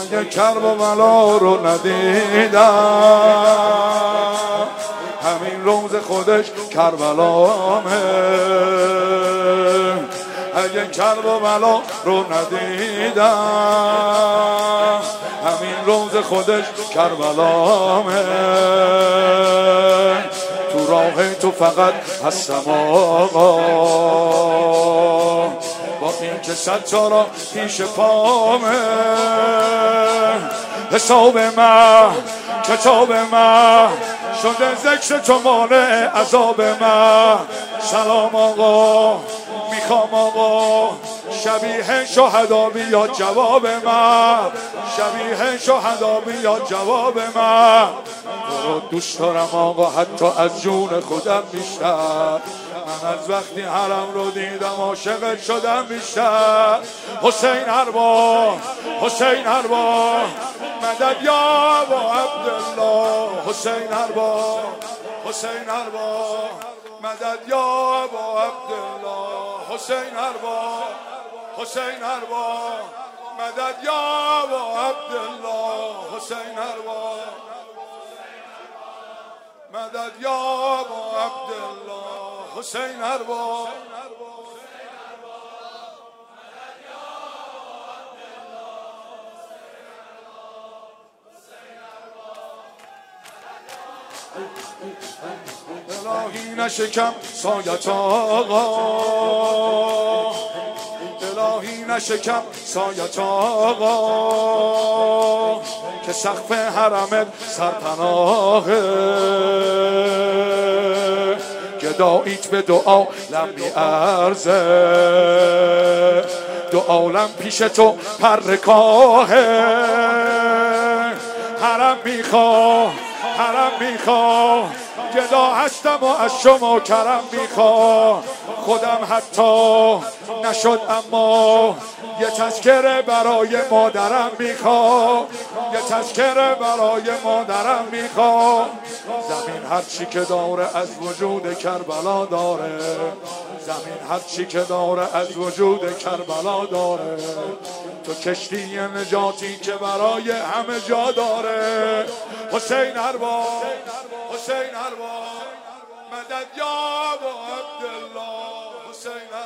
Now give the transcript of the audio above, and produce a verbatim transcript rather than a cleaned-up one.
اگه کربلا رو ندیدم همین روز خودش کربلامه اگه کربلا رو ندیدم همین روز خودش کربلامه تو راه تو فقط هستم آقا با این که ستاره پیش پامه حساب من کتاب من شده ذکر تو مانع عذاب من سلام آقا میخوام آقا شبیه شهدا بیاد جواب من شبیه شهدا بیاد جواب من تو دوست دارم آقا حتی از جون خودم بیشتر من از وقتی حرم رو دیدم عاشقت شدم بیشتر حسین ارباب حسین ارباب مدد یا با عبدالله حسین ارباب حسین ارباب مدد یا با عبدالله حسین ارباب حسین ارباب مدد یا با عبدالله حسین ارباب مدد یا با عبدالله حسین ارباب الهی نشکم سایت آقا الهی نشکم سایت آقا که سقف حرمت سرپناهه گداییت به دعا لم میارزه دو عالم پیش تو پرکاهه حرم میخواه حرم میخواه گدا هستم و از شما کرم میخواه خودم حتی نشد اما یه تذکره برای مادرم میخواه یه تذکره برای مادرم میخواه زمین هرچی که داره از وجود کربلا داره زمین هرچی که داره از وجود کربلا داره تو کشتی نجاتی که برای همه جا داره حسین ارباب حسین ارباب مدد یا با عبدالله حسین ارباب